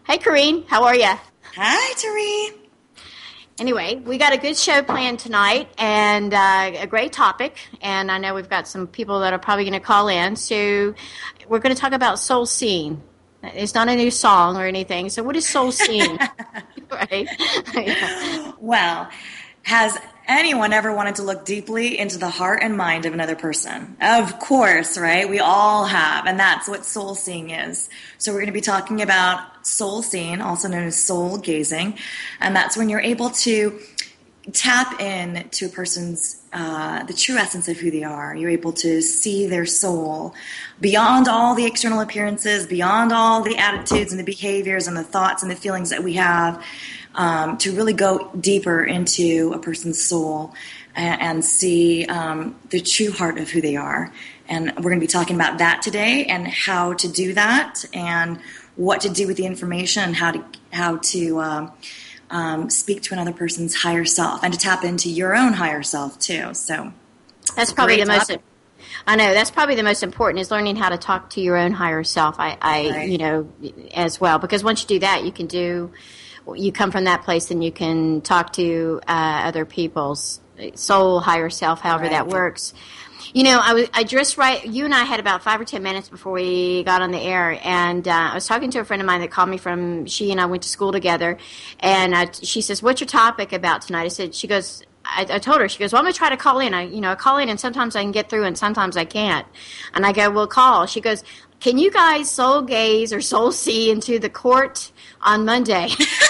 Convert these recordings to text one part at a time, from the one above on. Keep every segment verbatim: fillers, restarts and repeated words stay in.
Hey, Corrine, how are you? Hi, Tari. Anyway, we got a good show planned tonight and uh, a great topic. And I know we've got some people that are probably going to call in. So we're going to talk about soul seeing. It's not a new song or anything. So what is soul seeing? Right? Yeah. Well, has anyone ever wanted to look deeply into the heart and mind of another person? Of course, right? We all have, and that's what soul seeing is. So we're going to be talking about soul seeing, also known as soul gazing, and that's when you're able to tap in to a person's uh, the true essence of who they are. You're able to see their soul beyond all the external appearances, beyond all the attitudes and the behaviors and the thoughts and the feelings that we have, um, to really go deeper into a person's soul and, and see um, the true heart of who they are. And we're going to be talking about that today and how to do that and what to do with the information and how to how to um, Um, speak to another person's higher self and to tap into your own higher self too. So That's probably the most. I know that's probably the most important is learning how to talk to your own higher self. I, I Right. you know, as well, because once you do that, you can do. You come from that place, and you can talk to uh, other people's soul, higher self, however Right. that works. You know, I was I just right. You and I had about five or ten minutes before we got on the air, and uh, I was talking to a friend of mine that called me from. She and I went to school together, and I, she says, "What's your topic about tonight?" I said, "She goes." I, I told her. She goes, "Well, I'm going to try to call in. I, you know, I call in, and sometimes I can get through, and sometimes I can't." And I go, "Well, call." She goes, "Can you guys soul gaze or soul see into the court on Monday?"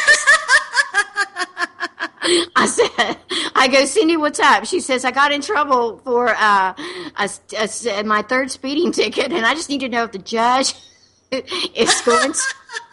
I said, I go, "Cindy, what's up?" She says, "I got in trouble for uh, a, a, my third speeding ticket, and I just need to know if the judge is going to."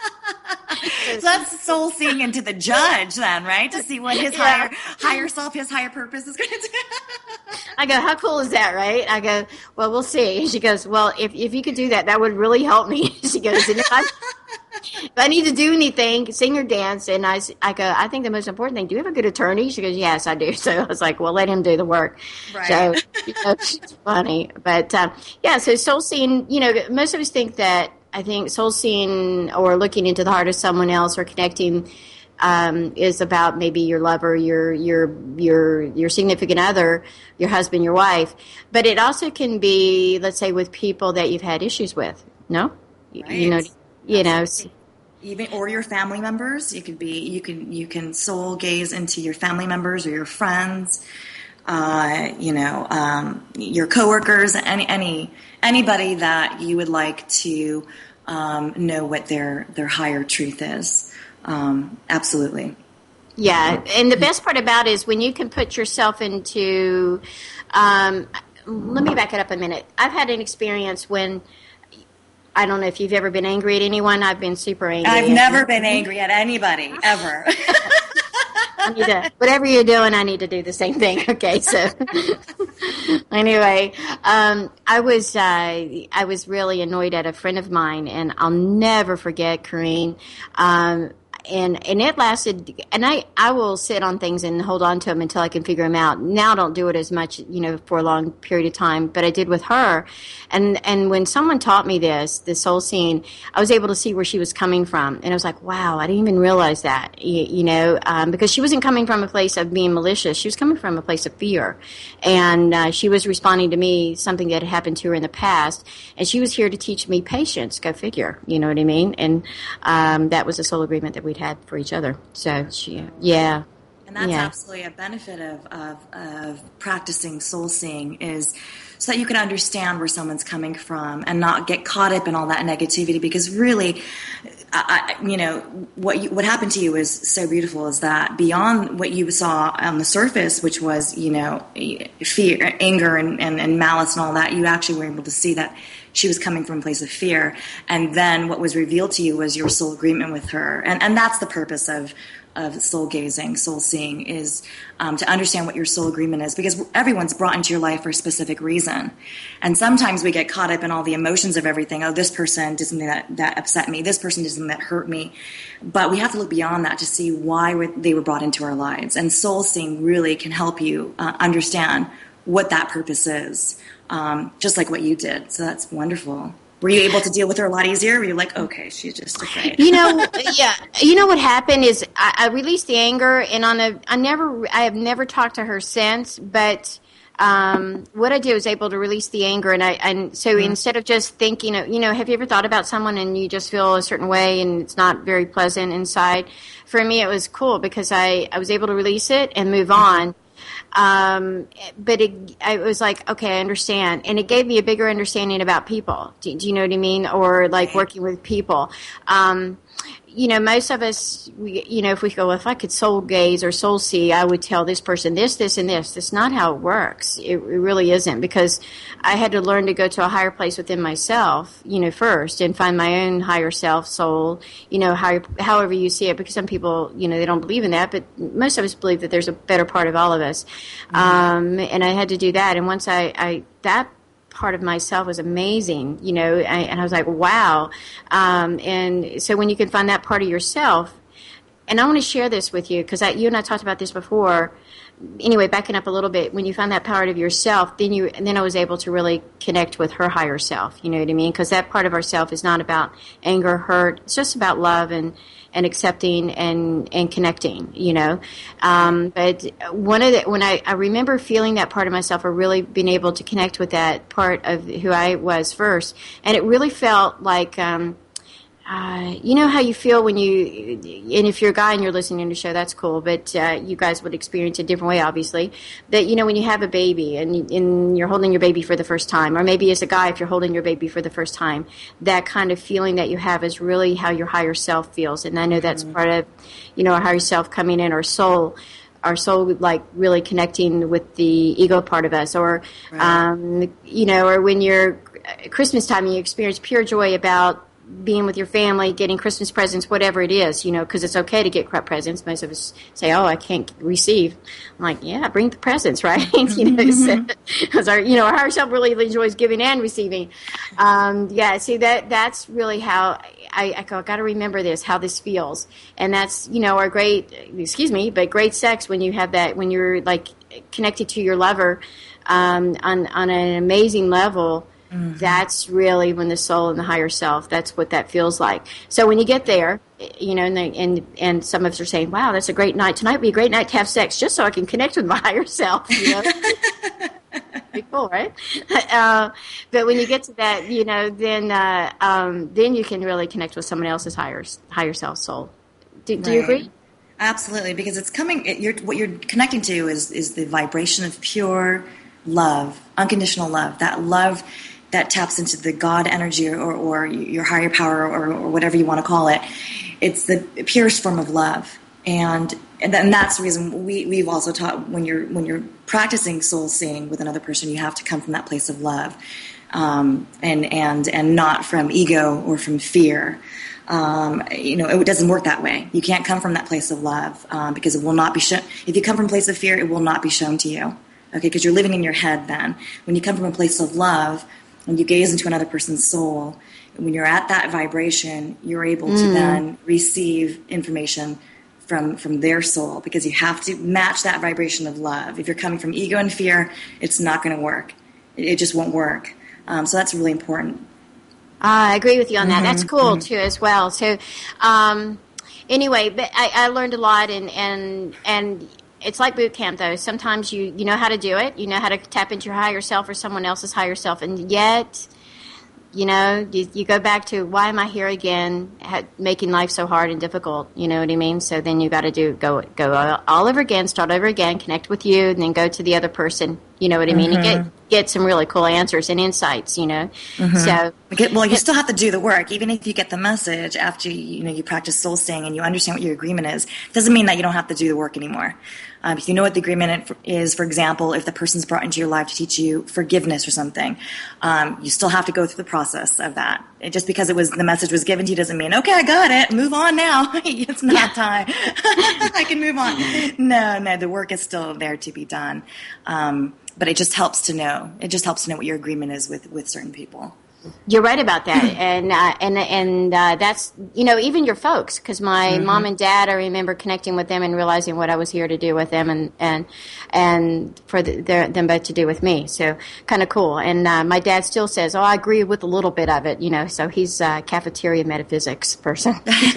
So that's soul seeing into the judge then, right? To see what his Yeah. higher higher self, his higher purpose is going to do. I go, "How cool is that, right?" I go, "Well, we'll see." She goes, "Well, if if you could do that, that would really help me." She goes, "And if I, if I need to do anything, sing or dance," and I, s- I go, "I think the most important thing, do you have a good attorney?" She goes, "Yes, I do." So I was like, "Well, let him do the work." Right. So, you know, she's funny. But, um, yeah, so soul seeing, you know, most of us think that, I think soul seeing or looking into the heart of someone else or connecting um, is about maybe your lover, your your your your significant other, your husband, your wife. But it also can be, let's say, with people that you've had issues with. No, Y- you know, Right. you know. Absolutely. Even or your family members. You could be you can you can soul gaze into your family members or your friends. Uh, you know, um, your coworkers, any any anybody that you would like to um, know what their their higher truth is. Um, absolutely. Yeah, and the best part about it is when you can put yourself into. Um, let me back it up a minute. I've had an experience when I don't know if you've ever been angry at anyone. I've been super angry. I've And never been angry at anybody ever. I need to, whatever you're doing, I need to do the same thing. Okay, so anyway, um, I was uh, I was really annoyed at a friend of mine, and I'll never forget, Corrine. Um, and and it lasted. And I I will sit on things and hold on to them until I can figure them out. Now I don't do it as much, you know, for a long period of time, but I did with her. And and when someone taught me this, this soul scene, I was able to see where she was coming from, and I was like, wow, I didn't even realize that, you, you know, um, because she wasn't coming from a place of being malicious. She was coming from a place of fear, and uh, she was responding to me something that had happened to her in the past, and she was here to teach me patience. Go figure, you know what I mean? And um, that was a soul agreement that we'd had for each other. So she, yeah. And that's Yeah. absolutely a benefit of, of, of practicing soul seeing is so that you can understand where someone's coming from and not get caught up in all that negativity. Because really, I, I- you know, what you, what happened to you is so beautiful is that beyond what you saw on the surface, which was, you know, fear, anger and, and, and malice and all that, you actually were able to see that she was coming from a place of fear. And then what was revealed to you was your soul agreement with her. And, and that's the purpose of of soul gazing, soul seeing, is um, to understand what your soul agreement is, because everyone's brought into your life for a specific reason. And sometimes we get caught up in all the emotions of everything. Oh, this person did something that, that upset me. This person did something that hurt me. But we have to look beyond that to see why they were brought into our lives. And soul seeing really can help you uh, understand what that purpose is, um, just like what you did. So that's wonderful. Were you able to deal with her a lot easier? Were you like, okay, she's just afraid? You know, yeah. You know what happened is I, I released the anger, and on a, I never, I have never talked to her since. But um, what I did was able to release the anger, and I, and so mm-hmm. instead of just thinking, of, you know, have you ever thought about someone and you just feel a certain way and it's not very pleasant inside? For me, it was cool because I, I was able to release it and move on. Um, but it, I was like, okay, I understand. And it gave me a bigger understanding about people. Do, do you know what I mean? Or like working with people. Um, you know, most of us, we, you know, if we go, well, if I could soul gaze or soul see, I would tell this person this, this, and this. That's not how it works. It, it really isn't, because I had to learn to go to a higher place within myself, you know, first, and find my own higher self, soul, you know, how, however you see it, because some people, you know, they don't believe in that, but most of us believe that there's a better part of all of us. Mm-hmm. Um, and I had to do that. And once I, I that part of myself was amazing, you know, I, and I was like, wow. Um, and so when you can find that part of yourself, and I want to share this with you because you and I talked about this before. Anyway, backing up a little bit, when you find that part of yourself, then you, and then I was able to really connect with her higher self. You know what I mean? Because that part of ourself is not about anger, hurt. It's just about love and, and accepting and, and connecting. You know, um, but one of the when I, I remember feeling that part of myself, or really being able to connect with that part of who I was first, and it really felt like. Um, Uh, you know how you feel when you, and if you're a guy and you're listening to the show, that's cool, but uh, you guys would experience it a different way, obviously, that, you know, when you have a baby and, and you're holding your baby for the first time, or maybe as a guy, if you're holding your baby for the first time, that kind of feeling that you have is really how your higher self feels. And I know that's mm-hmm. part of, you know, our higher self coming in, our soul, our soul, like really connecting with the ego part of us, or, right. um, you know, or when you're Christmas time and you experience pure joy about being with your family, getting Christmas presents, whatever it is, you know, because it's okay to get presents. Most of us say, oh, I can't receive. I'm like, yeah, bring the presents, right? you know, because our, you know, our higher self really enjoys giving and receiving. Um, yeah, see, that that's really how I, I got to remember this, how this feels. And that's, you know, our great, excuse me, but great sex when you have that, when you're like connected to your lover um, on, on an amazing level. Mm-hmm. That's really when the soul and the higher self, that's what that feels like. So when you get there, you know, and they, and, and some of us are saying, wow, that's a great night. Tonight would be a great night to have sex just so I can connect with my higher self, you know. Pretty cool, right? Uh, but when you get to that, you know, then uh, um, then you can really connect with someone else's higher higher self soul. Do, do right. you agree? Absolutely, because it's coming. It, you're, what you're connecting to is is the vibration of pure love, unconditional love. That love that taps into the God energy, or, or your higher power, or, or whatever you want to call it. It's the purest form of love, and and, and that's the reason we we've also taught when you're when you're practicing soul seeing with another person, you have to come from that place of love, um, and and and not from ego or from fear. Um, you know, it doesn't work that way. You can't come from that place of love um, because it will not be shown. If you come from a place of fear, it will not be shown to you. Okay, because you're living in your head. Then, when you come from a place of love, when you gaze into another person's soul, when you're at that vibration, you're able mm. to then receive information from from their soul, because you have to match that vibration of love. If you're coming from ego and fear, it's not going to work. It, it just won't work. Um, so that's really important. Uh, I agree with you on that. Mm-hmm. That's cool, mm-hmm. too, as well. So um, anyway, but I, I learned a lot, and, and and it's like boot camp, though. Sometimes you, you know how to do it. You know how to tap into your higher self or someone else's higher self. And yet, you know, you, you go back to, why am I here again, ha- making life so hard and difficult? You know what I mean? So then you got to do go go all over again, start over again, connect with you, and then go to the other person. You know what I mean? Mm-hmm. You get get some really cool answers and insights, you know. Mm-hmm. So well, you still have to do the work, even if you get the message after you, you know you practice soul staying and you understand what your agreement is. It doesn't mean that you don't have to do the work anymore. Um, if you know what the agreement is, for example, if the person's brought into your life to teach you forgiveness or something, um, you still have to go through the process of that. It, just because it was the message was given to you doesn't mean, okay, I got it, move on now. It's not yeah. time. I can move on. No, no, the work is still there to be done. Um, but it just helps to know. It just helps to know what your agreement is with, with certain people. You're right about that, and uh, and and uh, that's you know even your folks, because my mm-hmm. mom and dad, I remember connecting with them and realizing what I was here to do with them, and and and for the, their, them both to do with me. So kind of cool. And uh, my dad still says, "Oh, I agree with a little bit of it," you know. So he's a cafeteria metaphysics person.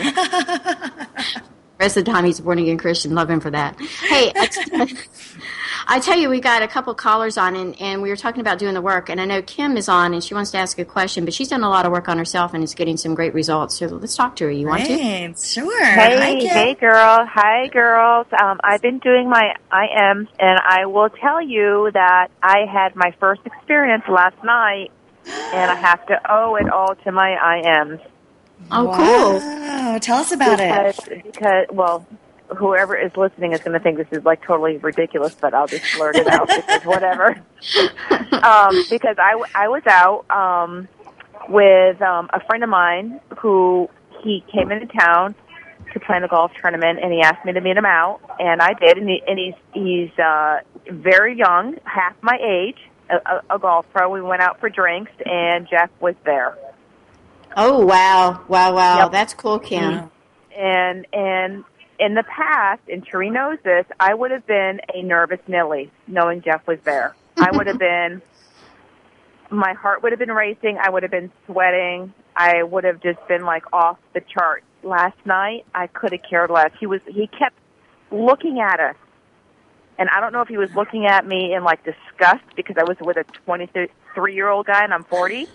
Rest of the time, he's a born again Christian. Love him for that. Hey. I, I tell you, we got a couple callers on, and, and we were talking about doing the work, and I know Kim is on, and she wants to ask a question, but she's done a lot of work on herself and is getting some great results. So let's talk to her. You want right. to? Sure. Hey, Hi, Kim. hey, girl. Hi, girls. Um, I've been doing my I Ms, and I will tell you that I had my first experience last night, and I have to owe it all to my I Ms. Oh, wow. cool. Wow. Tell us about because, it. Because, well, whoever is listening is going to think this is like totally ridiculous, but I'll just blurt it out because whatever. um, because I, I was out um, with um, a friend of mine who he came into town to play in a golf tournament, and he asked me to meet him out, and I did. And, he, and he's he's uh, very young, half my age, a, a, a golf pro. We went out for drinks, and Jeff was there. Oh wow, wow, wow! Yep. That's cool, Kim. Mm-hmm. And and. In the past, and Sheree knows this, I would have been a nervous Millie, knowing Jeff was there. I would have been, my heart would have been racing. I would have been sweating. I would have just been like off the chart. Last night, I could have cared less. He was, he kept looking at us. And I don't know if he was looking at me in like disgust because I was with a twenty-three-year-old guy and I'm forty.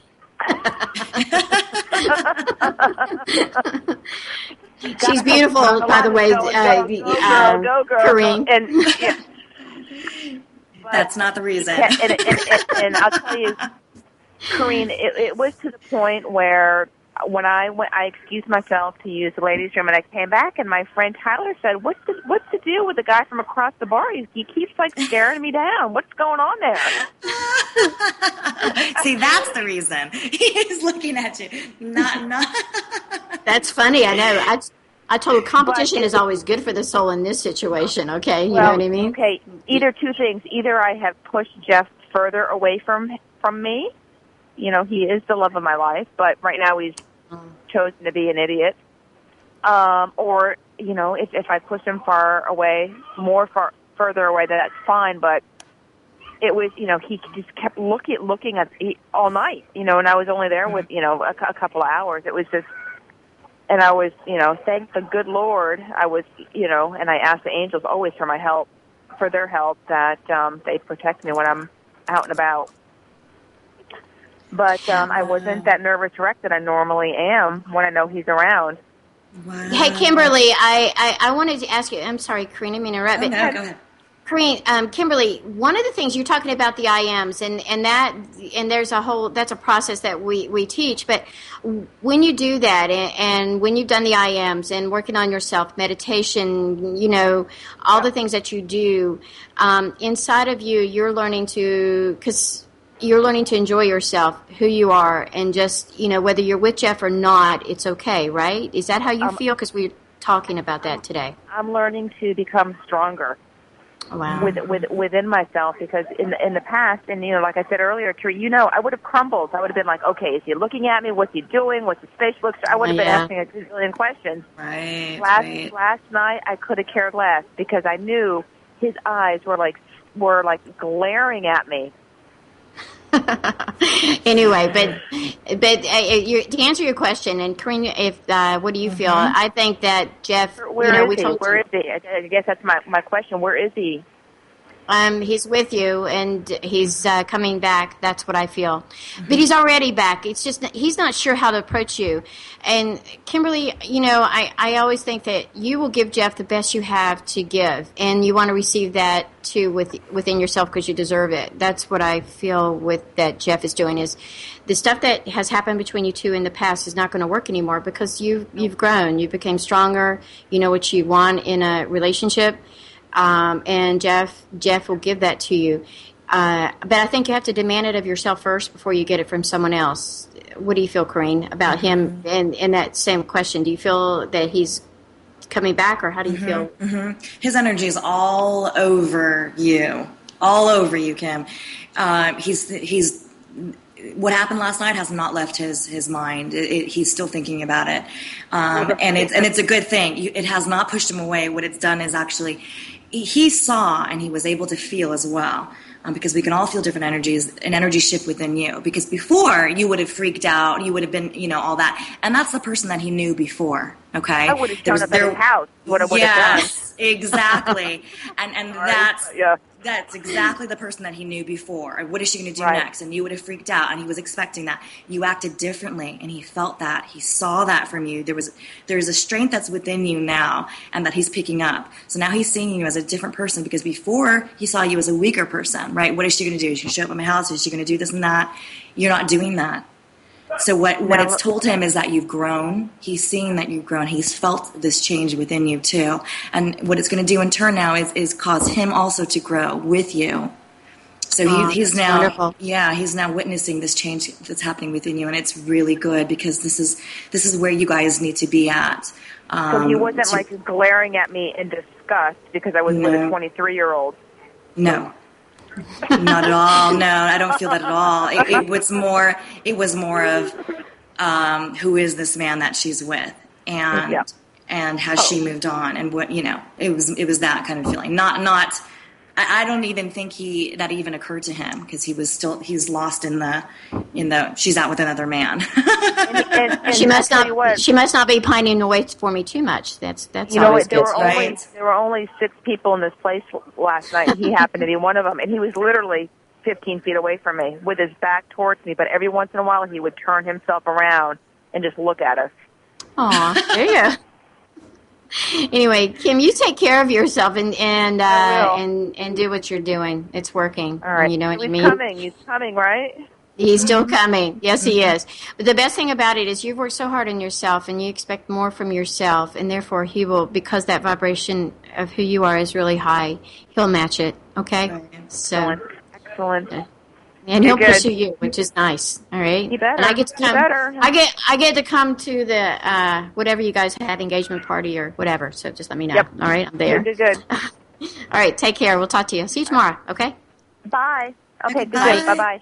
She's beautiful, by the way, go, uh, go, go, um, go, girl, Corrine. Go. And, yeah. That's not the reason. And, and, and, and, and I'll tell you, Corrine, it, it was to the point where when I went, I excused myself to use the ladies' room, and I came back, and my friend Tyler said, "What's the what's the deal with the guy from across the bar? He, he keeps like staring me down. What's going on there?" See, that's the reason. He's looking at you. Not not. That's funny. I know. I, I told competition is always good for the soul in this situation. Okay, you well, know what I mean? Okay, either two things. Either I have pushed Jeff further away from from me. You know, he is the love of my life, but right now he's chosen to be an idiot. Um, or, you know, if, if I push him far away, more far further away, then that's fine. But it was, you know, he just kept looking looking at he, all night, you know, and I was only there with, you know, a, a couple of hours. It was just, and I was, you know, thank the good Lord, I was, you know, and I ask the angels always for my help, for their help, that um, they protect me when I'm out and about. But um, I wasn't that nervous wreck that I normally am when I know he's around. Wow. Hey, Kimberly, I, I, I wanted to ask you, I'm sorry, Corrine, I mean to interrupt. Oh, but no, go ahead. Corrine, um, Kimberly, one of the things you're talking about the I Ms, and, and that, and there's a whole, that's a process that we, we teach, but when you do that, and, and when you've done the I Ms and working on yourself, meditation, you know, all the things that you do, um, inside of you, you're learning to, because you're learning to enjoy yourself, who you are, and just, you know, whether you're with Jeff or not, it's okay, right? Is that how you um, feel? Because we were talking about that today. I'm learning to become stronger. Wow. With, with, within myself, because in the, in the past, and you know, like I said earlier, Terry, you know, I would have crumbled. I would have been like, okay, is he looking at me? What's he doing? What's his face looks? I would have yeah. been asking a gazillion questions. Right. Last right. last night, I could have cared less because I knew his eyes were like were like glaring at me. Anyway, but but uh, you, to answer your question, and Corrine, if uh, what do you feel? Mm-hmm. I think that Jeff. Where, where you know, is we he? told Where you, is he? I, I guess that's my my question. Where is he? Um, he's with you, and he's uh, coming back. That's what I feel. Mm-hmm. But he's already back. It's just he's not sure how to approach you. And Kimberly, you know, I, I always think that you will give Jeff the best you have to give, and you want to receive that too with, within yourself because you deserve it. That's what I feel with that Jeff is doing is the stuff that has happened between you two in the past is not going to work anymore because you've, you've grown. You became stronger. You know what you want in a relationship. Um, and Jeff, Jeff will give that to you. Uh, but I think you have to demand it of yourself first before you get it from someone else. What do you feel, Corrine, about him? And in that same question, do you feel that he's coming back, or how do you mm-hmm, feel? Mm-hmm. His energy is all over you, all over you, Kim. Uh, he's he's what happened last night has not left his his mind. It, it, he's still thinking about it, um, and it's and it's a good thing. You, it has not pushed him away. What it's done is actually he saw and he was able to feel as well. Um, because we can all feel different energies, an energy shift within you. Because before, you would have freaked out, you would have been, you know, all that. And that's the person that he knew before, okay? I would have shown up at his house. What I would yes, have done. Exactly. And and right. that's yeah. that's exactly the person that he knew before. What is she going to do right. next? And you would have freaked out, and he was expecting that. You acted differently, and he felt that. He saw that from you. There was there's a strength that's within you now, and that he's picking up. So now he's seeing you as a different person, because before he saw you as a weaker person, right? What is she going to do? Is she going to show up at my house? Is she going to do this and that? You're not doing that. So what, what it's told him is that you've grown. He's seeing that you've grown. He's felt this change within you too. And what it's going to do in turn now is, is cause him also to grow with you. So oh, he, he's now, wonderful. yeah, he's now witnessing this change that's happening within you, and it's really good, because this is this is where you guys need to be at. Um, so he wasn't to, like glaring at me in disgust because I was no. with a twenty-three-year-old. No. Not at all. No, I don't feel that at all. It, it was more. It was more of um, who is this man that she's with, and yeah. and has oh. she moved on, and what you know. It was it was that kind of feeling. Not not. I, I don't even think he that even occurred to him, because he was still he's lost in the in the she's out with another man. and, and, and she must not. What, she must not be pining away for me too much. That's that's you know always what? There good. were right? only there were only six people in this place last night. And he happened to be one of them, and he was literally fifteen feet away from me with his back towards me. But every once in a while, he would turn himself around and just look at us. Aw, there you go. Anyway, Kim, you take care of yourself and and uh, and and do what you're doing. It's working. All right. You know what He's I mean? coming. He's coming, right? He's still coming. Yes, he is. But the best thing about it is you've worked so hard on yourself, and you expect more from yourself, and therefore he will, because that vibration of who you are is really high, he'll match it. Okay? Right. So, Excellent. Excellent. and he'll You're good. pursue you, which is nice. All right? You better. And I get to You come. better. I get I get to come to the uh, whatever you guys have, engagement party or whatever. So just let me know. Yep. All right, I'm there. Good, good, good. All right, take care. We'll talk to you. See you tomorrow. Okay? Bye. Okay, Okay, good. bye. Bye-bye.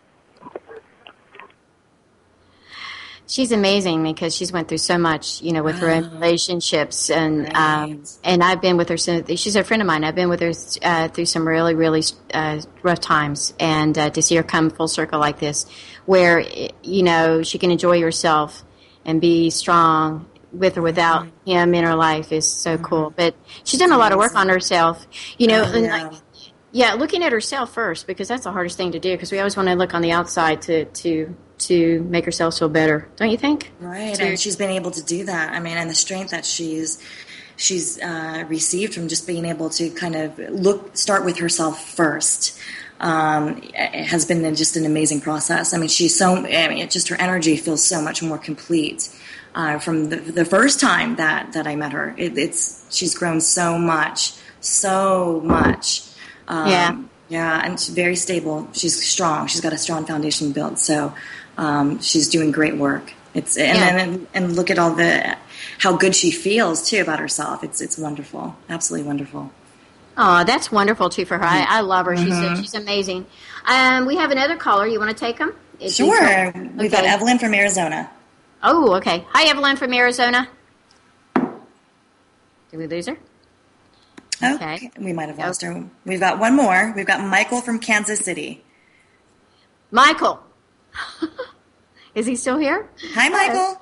She's amazing because she's went through so much, you know, with her own relationships, and Right. um, and I've been with her since she's a friend of mine. I've been with her uh, through some really, really uh, rough times, and uh, to see her come full circle like this, where you know she can enjoy herself and be strong with or without mm-hmm. him in her life is so mm-hmm. cool. But she's done a lot of work on herself, you know. Oh, and yeah. like, yeah, looking at herself first, because that's the hardest thing to do, because we always want to look on the outside to to. to make ourselves feel better, don't you think? Right, to, and she's been able to do that. I mean, and the strength that she's she's uh, received from just being able to kind of look, start with herself first, um, has been just an amazing process. I mean, she's so, I mean, it just her energy feels so much more complete uh, from the, the first time that, that I met her. It, it's she's grown so much, so much. Um, yeah. Yeah, and she's very stable. She's strong. She's got a strong foundation built. So um, she's doing great work. It's and Yeah. then and look at all the how good she feels too about herself. It's it's wonderful, absolutely wonderful. Oh, that's wonderful too for her. I, I love her. She's Mm-hmm. she's amazing. Um, we have another caller. You want to take him? Is he- Sure. We've got Okay. Evelyn from Arizona. Oh, okay. Hi, Evelyn from Arizona. Did we lose her? Oh, Okay. we might have lost her. We've got one more. We've got Michael from Kansas City. Michael. Is he still here? Hi, Michael.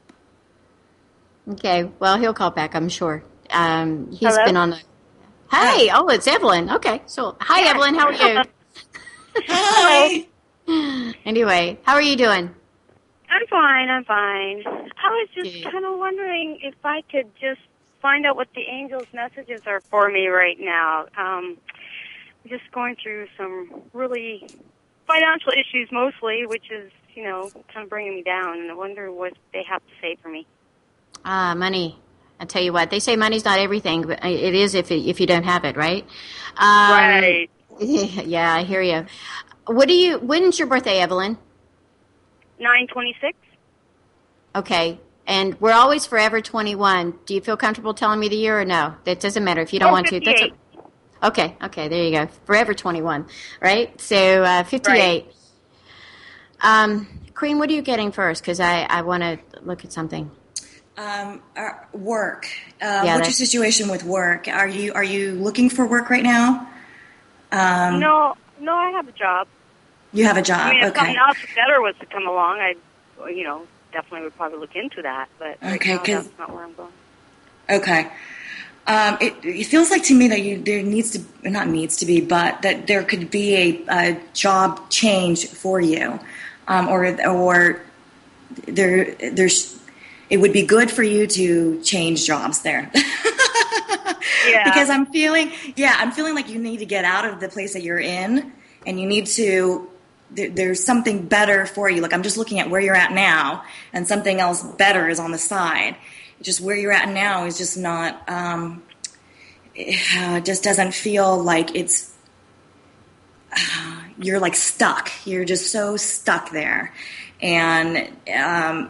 Okay. Well, he'll call back, I'm sure. Um, he's Hello? been on the. Hey, oh, it's Evelyn. Okay. So, hi, Evelyn. How are you? Hi. Anyway, how are you doing? I'm fine, I'm fine. I was just Good. kind of wondering if I could just find out what the angels' messages are for me right now. Um, I'm just going through some really financial issues mostly, which is, you know, kind of bringing me down, and I wonder what they have to say for me. Ah, money. I tell you what, they say money's not everything, but it is if it, if you don't have it, right? Um, Right. Yeah, I hear you. What do you? When's your birthday, Evelyn? nine twenty-six? Okay, and we're always forever twenty-one. Do you feel comfortable telling me the year or no? That doesn't matter if you don't Oh, want to. That's fifty-eight. a, okay. Okay, there you go. Forever twenty-one, right? So uh, fifty-eight. Um, Corinne, what are you getting first? Because I, I want to look at something. Um, uh, work. Uh, Yeah, what's your that's- situation with work? Are you are you looking for work right now? Um, No, no, I have a job. You have a job. I mean, if okay. something else better was to come along, I, you know, definitely would probably look into that. But right Okay, now, 'cause- that's not where I'm going. Okay. Um, it, it feels like to me that you there needs to not needs to be, but that there could be a, a job change for you, um, or or there there's it would be good for you to change jobs there. Yeah. Because I'm feeling yeah I'm feeling like you need to get out of the place that you're in, and you need to. There, there's something better for you. Like I'm just looking at where you're at now, and something else better is on the side. Just where you're at now is just not, um, it uh, just doesn't feel like it's, uh, you're like stuck. You're just so stuck there. And um,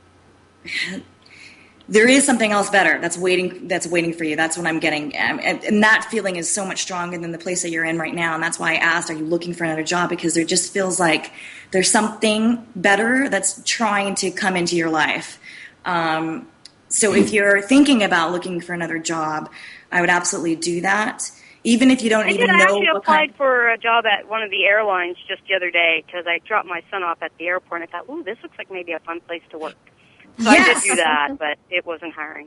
there is something else better that's waiting, that's waiting for you. That's what I'm getting. And, and that feeling is so much stronger than the place that you're in right now. And that's why I asked, are you looking for another job? Because there just feels like there's something better that's trying to come into your life. Um, So if you're thinking about looking for another job, I would absolutely do that, even if you don't I even did. I know actually what applied kind. for a job at one of the airlines just the other day because I dropped my son off at the airport and I thought, ooh, this looks like maybe a fun place to work. So Yes. I did do that, but it wasn't hiring.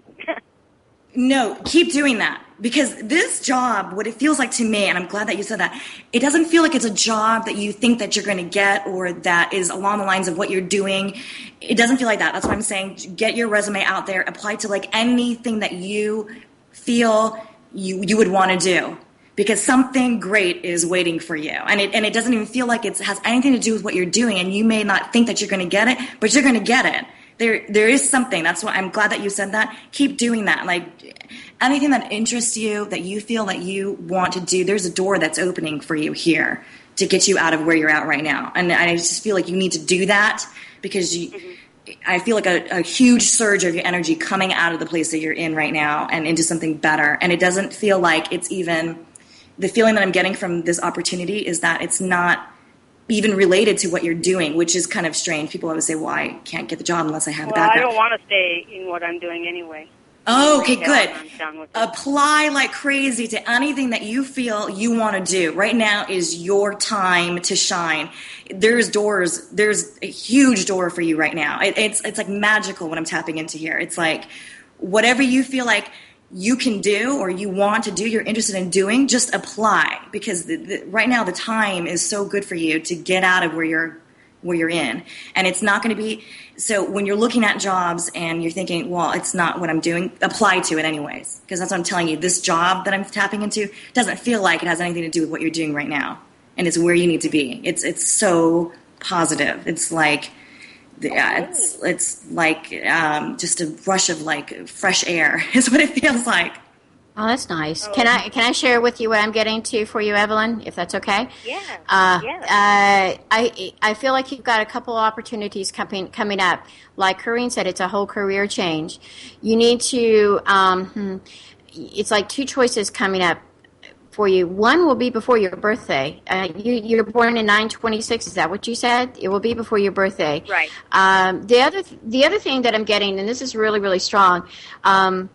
No, keep doing that, because this job, what it feels like to me, and I'm glad that you said that, it doesn't feel like it's a job that you think that you're going to get or that is along the lines of what you're doing. It doesn't feel like that. That's what I'm saying. Get your resume out there. Apply to like anything that you feel you you would want to do, because something great is waiting for you. And it and it doesn't even feel like it has anything to do with what you're doing, and you may not think that you're going to get it, but you're going to get it. There, there is something. That's why I'm glad that you said that. Keep doing that. Like anything that interests you, that you feel that you want to do, there's a door that's opening for you here to get you out of where you're at right now. And I just feel like you need to do that, because you, mm-hmm. I feel like a, a huge surge of your energy coming out of the place that you're in right now and into something better. And it doesn't feel like it's even, the feeling that I'm getting from this opportunity is that it's not even related to what you're doing, which is kind of strange. People always say, well, I can't get the job unless I have well, a background. I don't want to stay in what I'm doing anyway. Oh, okay, Right good. now, I'm done with it. Apply like crazy to anything that you feel you want to do. Right now is your time to shine. There's doors. There's a huge door for you right now. It, it's it's like magical what I'm tapping into here. It's like whatever you feel like you can do or you want to do, you're interested in doing, just apply, because the, the, right now the time is so good for you to get out of where you're where you're in. And it's not going to be, so when you're looking at jobs and you're thinking, well, it's not what I'm doing, apply to it anyways, because that's what I'm telling you. This job that I'm tapping into doesn't feel like it has anything to do with what you're doing right now, and it's where you need to be. It's it's so positive. It's like yeah, it's it's like um, just a rush of like fresh air is what it feels like. Oh, that's nice. Can I can I share with you what I'm getting to for you, Evelyn, if that's okay? Yeah. Uh, yeah. uh, I I feel like you've got a couple opportunities coming coming up. Like Corinne said, it's a whole career change. You need to. Um, hmm, it's like two choices coming up for you. One will be before your birthday. Uh, you, you're born in nine twenty-six. Is that what you said? It will be before your birthday. Right. Um, the other the other thing that I'm getting, and this is really really strong. Um,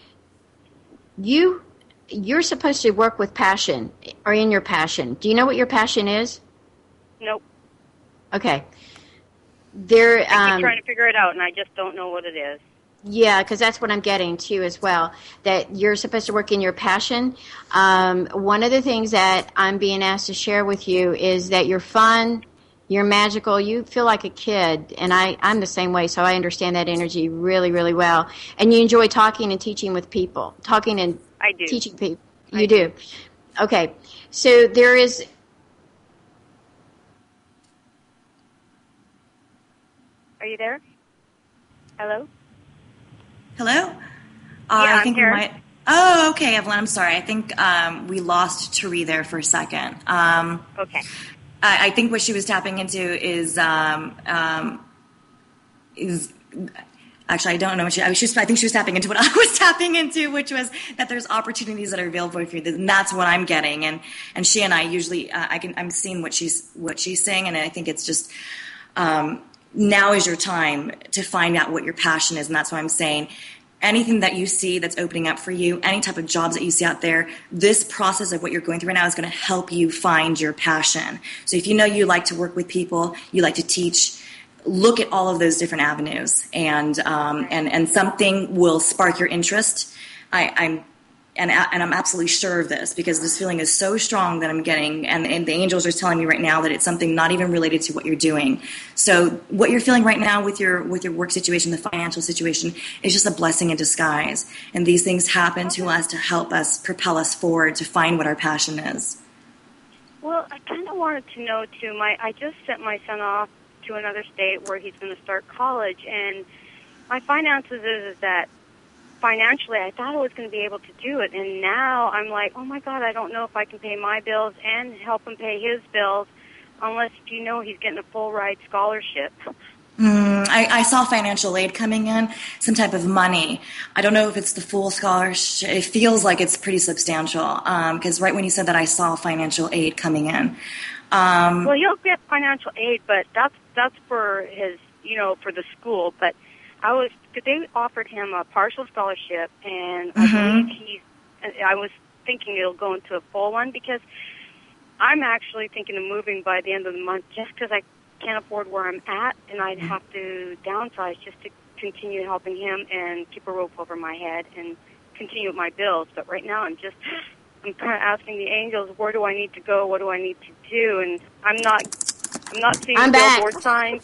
you you're supposed to work with passion, or in your passion. Do you know what your passion is? Nope. Okay. There. I keep Um, trying to figure it out, and I just don't know what it is. Yeah, because that's what I'm getting too as well, that you're supposed to work in your passion. Um, one of the things that I'm being asked to share with you is that you're fun, you're magical, you feel like a kid, and I, I'm the same way, so I understand that energy really, really well. And you enjoy talking and teaching with people, talking and I do. teaching people. You I do. Okay, so there is... Are you there? Hello? Hello? Uh, Yeah, I think I'm here. we might. Oh, okay, Evelyn. I'm sorry. I think um, we lost Therese there for a second. Um, Okay. I, I think what she was tapping into is um, um, is actually I don't know what she. I, was, she was, I think she was tapping into what I was tapping into, which was that there's opportunities that are available for you, and that's what I'm getting. And and she and I usually uh, I can I'm seeing what she's what she's saying, and I think it's just. um, now is your time to find out what your passion is. And that's why I'm saying anything that you see that's opening up for you, any type of jobs that you see out there, this process of what you're going through right now is going to help you find your passion. So if you know you like to work with people, you like to teach, look at all of those different avenues, and um, and and something will spark your interest. I, I'm and and I'm absolutely sure of this, because this feeling is so strong that I'm getting, and, and the angels are telling me right now that it's something not even related to what you're doing. So what you're feeling right now with your with your work situation, the financial situation, is just a blessing in disguise. And these things happen to us to help us propel us forward to find what our passion is. Well, I kind of wanted to know too. My I just sent my son off to another state where he's going to start college, and my finances is that financially I thought I was going to be able to do it, and now I'm like, oh my God, I don't know if I can pay my bills and help him pay his bills unless, you know, he's getting a full ride scholarship. Mm, I, I saw financial aid coming in, some type of money. I don't know if it's the full scholarship. It feels like it's pretty substantial, because um, right when you said that, I saw financial aid coming in. Um, well, he'll get financial aid, but that's that's for his, you know, for the school. But I was, they offered him a partial scholarship, and I mm-hmm. believe he's. I was thinking it'll go into a full one, because I'm actually thinking of moving by the end of the month, just because I can't afford where I'm at, and I'd have to downsize just to continue helping him and keep a roof over my head and continue with my bills. But right now, I'm just. I'm kind of asking the angels, where do I need to go? What do I need to do? And I'm not, I'm not seeing I'm billboard back. signs.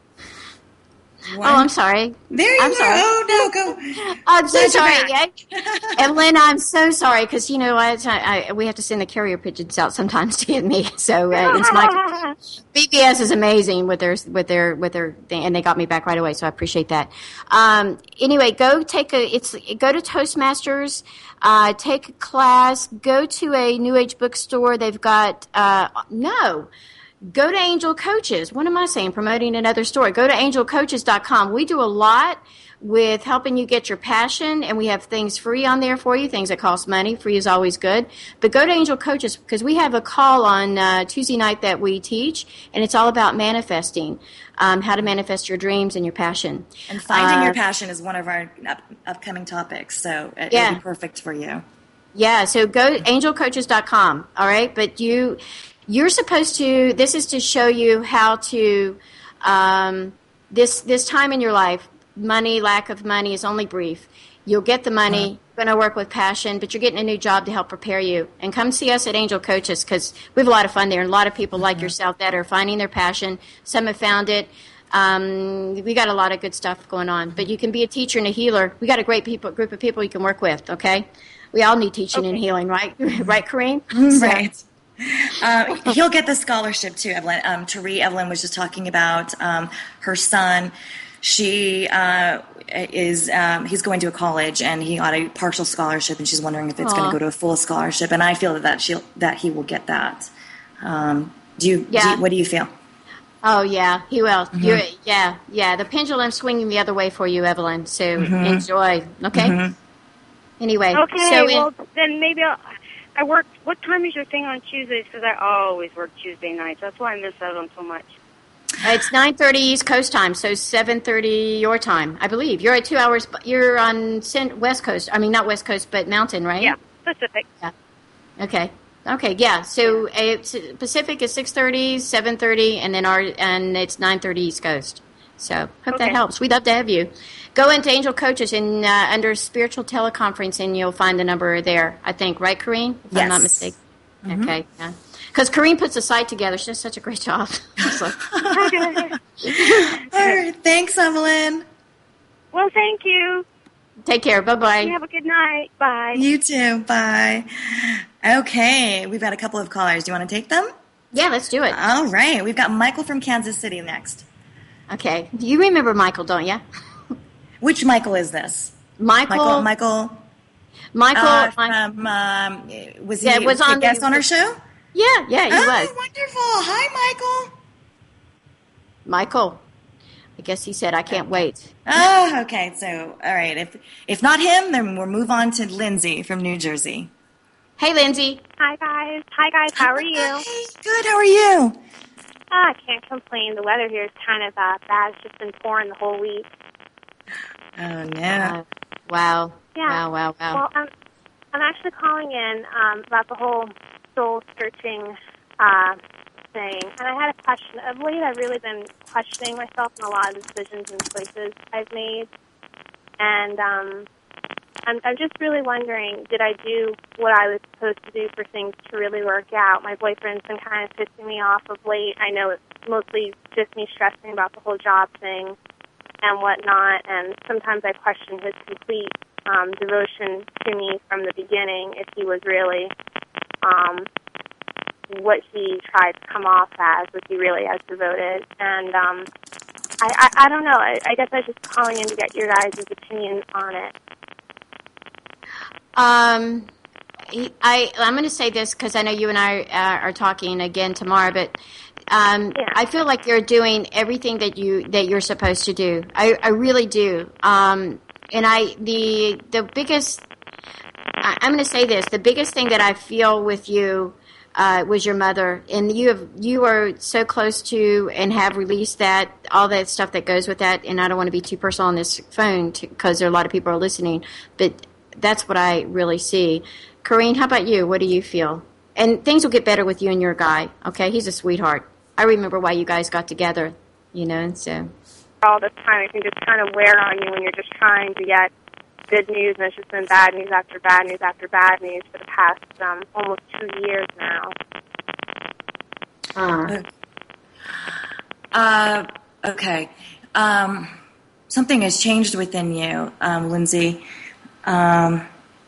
What? Oh, I'm sorry. There you I'm are. Sorry. Oh, no, go. I'm so Glad sorry. Evelyn, I'm so sorry, because, you know, I, I, we have to send the carrier pigeons out sometimes to get me. So uh, it's my B B S is amazing with their with their with their thing, and they got me back right away. So I appreciate that. Um, anyway, go take a it's go to Toastmasters, uh, take a class, go to a New Age bookstore. They've got uh, no. Go to Angel Coaches. What am I saying? Promoting another store. Go to angel coaches dot com. We do a lot with helping you get your passion, and we have things free on there for you, things that cost money. Free is always good. But go to Angel Coaches, because we have a call on uh, Tuesday night that we teach, and it's all about manifesting, um, how to manifest your dreams and your passion. And finding uh, your passion is one of our up- upcoming topics, so it yeah. will be perfect for you. Yeah, so go to angel coaches dot com, all right? But you... You're supposed to, this is to show you how to, um, this this time in your life, money, lack of money is only brief. You'll get the money, uh-huh. you're going to work with passion, but you're getting a new job to help prepare you. And come see us at Angel Coaches, because we have a lot of fun there, and a lot of people uh-huh. like yourself that are finding their passion. Some have found it. Um, we got a lot of good stuff going on. But you can be a teacher and a healer. We got a great people, group of people you can work with, okay? We all need teaching okay. and healing, right? Right, Kareem? Right. So, Uh, he'll get the scholarship too, Evelyn. Um, Tari, Evelyn was just talking about um, her son. She uh, is um, he's going to a college, and he got a partial scholarship, and she's wondering if it's going to go to a full scholarship. And I feel that that, she'll, that he will get that. Um, do you? Yeah. Do you, what do you feel? Oh yeah, he will. Mm-hmm. You're, yeah, yeah. The pendulum's swinging the other way for you, Evelyn. So mm-hmm. enjoy. Okay. Mm-hmm. Anyway. Okay. So well, in, then maybe I'll. I work. What time is your thing on Tuesdays? Because I always work Tuesday nights. That's why I miss out on so much. It's nine thirty East Coast time, so seven thirty your time, I believe. You're at two hours. You're on West Coast. I mean, not West Coast, but Mountain, right? Yeah, Pacific. Yeah. Okay. Okay. Yeah. So it's, Pacific is six thirty, seven thirty, and then our and it's nine thirty East Coast. So hope okay. that helps. We'd love to have you. Go into Angel Coaches and uh, under Spiritual Teleconference, and you'll find the number there, I think. Right, Kareen? If yes. I'm not mistaken. Mm-hmm. Okay. Yeah. Because Kareen puts the site together. She does such a great job. All right. Thanks, Evelyn. Well, thank you. Take care. Bye-bye. You have a good night. Bye. You too. Bye. Okay. We've got a couple of callers. Do you want to take them? Yeah, let's do it. All right. We've got Michael from Kansas City next. Okay. You remember Michael, don't you? Which Michael is this? Michael. Michael. Michael. Michael. Uh, from, um, was he yeah, was on a guest the, on our show? Yeah, yeah, he oh, was. Wonderful. Hi, Michael. Michael. I guess he said, I can't wait. Oh, okay. So, all right. If if not him, then we'll move on to Lindsay from New Jersey. Hey, Lindsay. Hi, guys. Hi, guys. How are you? Hi. Good. How are you? Ah, I can't complain. The weather here is kind of uh, bad. It's just been pouring the whole week. Oh, no. Uh, wow. Yeah. Wow, wow, wow. Well, I'm, I'm actually calling in um, about the whole soul-searching uh, thing. And I had a question. Of late, I've really been questioning myself in a lot of decisions and choices I've made. And um, I'm, I'm just really wondering, did I do what I was supposed to do for things to really work out? My boyfriend's been kind of pissing me off of late. I know it's mostly just me stressing about the whole job thing and whatnot, and sometimes I question his complete um, devotion to me from the beginning, if he was really um, what he tried to come off as, was he really as devoted. And um, I, I, I don't know. I, I guess I was just calling in to get your guys' opinion on it. Um, I, I'm going to say this because I know you and I uh, are talking again tomorrow, but um, Yeah. I feel like you're doing everything that you that you're supposed to do. I, I really do. Um, and I the the biggest I, I'm going to say this: the biggest thing that I feel with you uh, was your mother, and you have you are so close to and have released that all that stuff that goes with that. And I don't want to be too personal on this phone because there are a lot of people are listening, but that's what I really see. Corrine, how about you? What do you feel? And things will get better with you and your guy, okay? He's a sweetheart. I remember why you guys got together, you know, and so. All this time, it can just kind of wear on you when you're just trying to get good news, and it's just been bad news after bad news after bad news for the past um, almost two years now. Uh, Uh, okay. Um, something has changed within you, um, Lindsay. Um,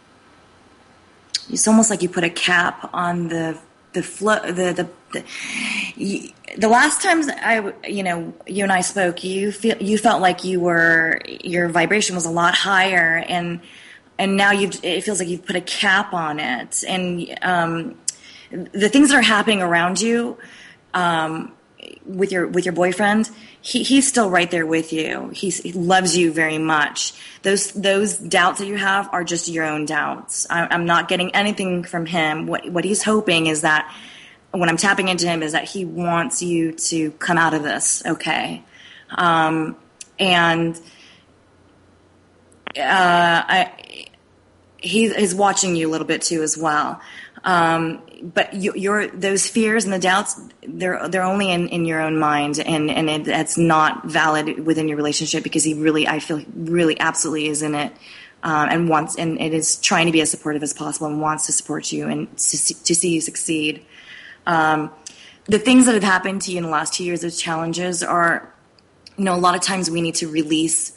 it's almost like you put a cap on the the flow. The the the, you, the last times I, you know, you and I spoke, you feel you felt like you were your vibration was a lot higher, and and now you it feels like you've put a cap on it, and um, the things that are happening around you. Um, with your with your boyfriend, he he's still right there with you. He's, he loves you very much. Those those doubts that you have are just your own doubts. I, I'm not getting anything from him. What what he's hoping is that when I'm tapping into him is that he wants you to come out of this, okay? Um, and uh, I he is watching you a little bit too as well. Um, but you, your those fears and the doubts, they're they're only in, in your own mind, and and it, it's not valid within your relationship because he really, I feel, really absolutely is in it, um, and wants and it is trying to be as supportive as possible and wants to support you and to see, to see you succeed. Um, the things that have happened to you in the last two years, those challenges are, you know, a lot of times we need to release.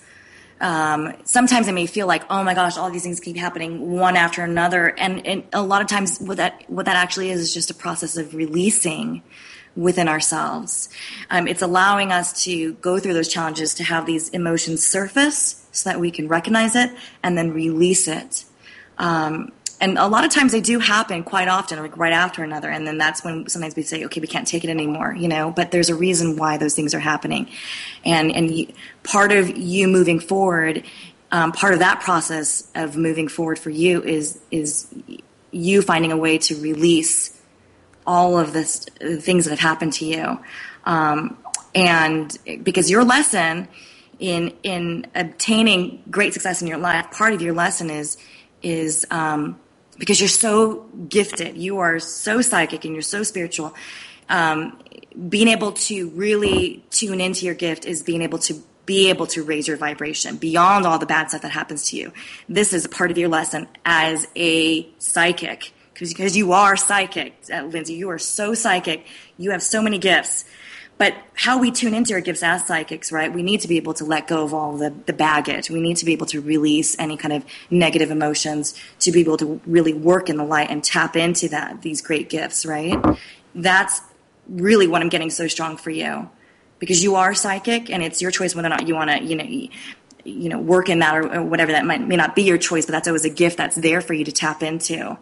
Um, sometimes it may feel like, oh my gosh, all these things keep happening one after another. And, and a lot of times what that, what that actually is, is just a process of releasing within ourselves. Um, it's allowing us to go through those challenges, to have these emotions surface so that we can recognize it and then release it. Um, and a lot of times they do happen quite often, like right after another. And then that's when sometimes we say, okay, we can't take it anymore, you know, but there's a reason why those things are happening. And, and you, part of you moving forward, um, part of that process of moving forward for you is, is you finding a way to release all of this, the things that have happened to you. Um, and because your lesson in, in obtaining great success in your life, part of your lesson is, is, um, because you're so gifted, you are so psychic and you're so spiritual, um, being able to really tune into your gift is being able to be able to raise your vibration beyond all the bad stuff that happens to you. This is a part of your lesson as a psychic, because you are psychic, Lindsay. You are so psychic. You have so many gifts. But how we tune into our gifts as psychics, right, we need to be able to let go of all the, the baggage. We need to be able to release any kind of negative emotions to be able to really work in the light and tap into that, these great gifts, right? That's really what I'm getting so strong for you, because you are psychic, and it's your choice whether or not you want to, you know, you know, work in that or, or whatever. That might may not be your choice, but that's always a gift that's there for you to tap into.